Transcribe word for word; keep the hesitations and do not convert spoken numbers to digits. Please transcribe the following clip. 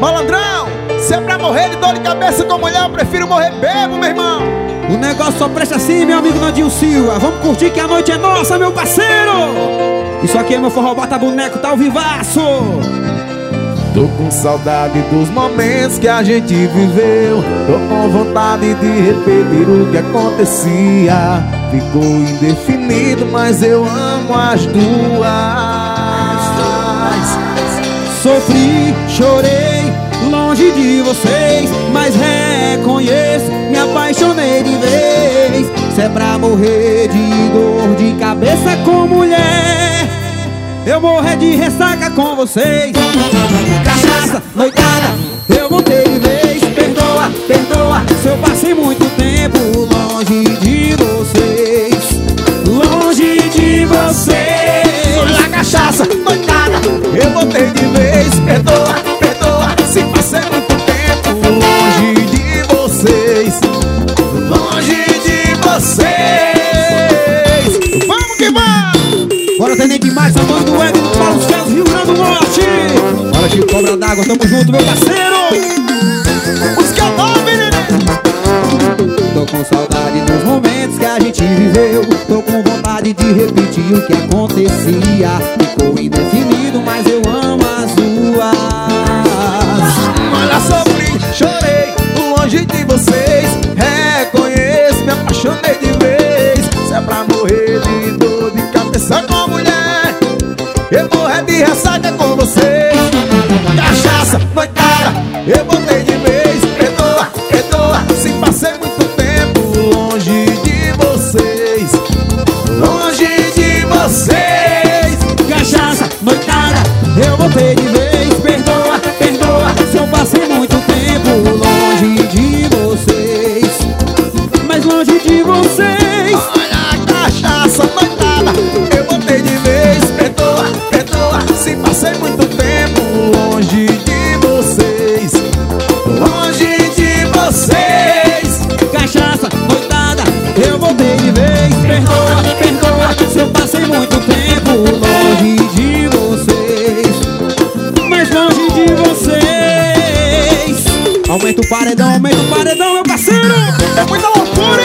Malandrão, se é pra morrer de dor de cabeça com mulher, eu prefiro morrer bebo, meu irmão. O negócio só presta assim, meu amigo Nandinho Silva. Vamos curtir que a noite é nossa, meu parceiro. Isso aqui é meu forró bota boneco, tá ao vivaço. Tô com saudade dos momentos que a gente viveu. Tô com vontade de repetir o que acontecia. Ficou indefinido, mas eu amo as duas. Sofri, chorei, longe de vocês, mas reconheço, me apaixonei de vez. Se é pra morrer de dor de cabeça com mulher, eu morrer de ressaca com vocês. Cachaça, noitada, eu voltei de vez. Perdoa, perdoa, se eu passei muito tempo longe de vocês. Longe de vocês. Olha a cachaça, noitada, eu voltei de vez. Perdoa, perdoa, se passei muito tempo longe de vocês. Longe de vocês. Vamos que vamos! Bora, Tenente Mais, a mãe do Ed do Paulo César, Rio Grande do Norte. Bora, Chico Cobra d'Água, tamo junto, meu parceiro. Música nova, menino. Tô com saudade dos momentos que a gente viveu. Tô com vontade de repetir o que acontecia. Ficou indefinido, mas eu amo as duas. Olha, sofri, chorei, longe de vocês. Reconheço, me apaixonei de vez. Se é pra morrer de dor de cabeça com mulher, eu morrer de ressaca com vocês. Cachaça, noitada, eu voltei de vez. Perdoa, perdoa, se passei muito tempo longe de vocês. Longe de vocês. Cachaça, noitada, eu voltei de vez. Perdoa, perdoa, se eu passei muito tempo longe de vocês. Mas longe de vocês. Olha a cachaça, noitada, eu voltei de vez. Perdoa, perdoa, se passei muito tempo longe de vocês. Longe de vocês. Cachaça, noitada, eu voltei de vez. Perdoa, perdoa, se eu passei muito tempo longe de vocês. Mas longe de vocês. Aumenta o paredão, aumenta o paredão, meu parceiro. É muita loucura.